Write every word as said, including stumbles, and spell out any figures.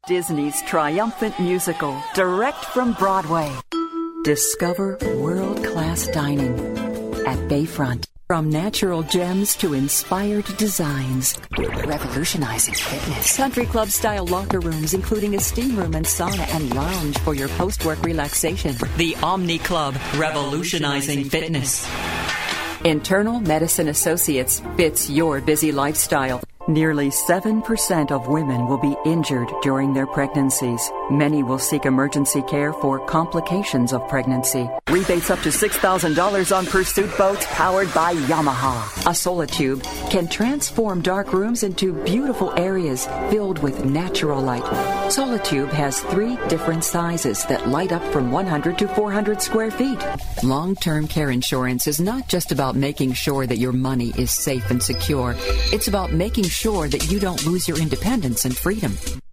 Disney's triumphant musical, direct from Broadway. Discover world-class dining at Bayfront. From natural gems to inspired designs, revolutionizing fitness. Country club style locker rooms, including a steam room and sauna and lounge for your post-work relaxation. The Omni Club, revolutionizing fitness. Internal Medicine Associates fits your busy lifestyle. Nearly seven percent of women will be injured during their pregnancies. Many will seek emergency care for complications of pregnancy. Rebates up to six thousand dollars on Pursuit boats powered by Yamaha. A Solitube can transform dark rooms into beautiful areas filled with natural light. Solitube has three different sizes that light up from one hundred to four hundred square feet. Long-term care insurance is not just about making sure that your money is safe and secure. It's about making sure that you don't lose your independence and freedom.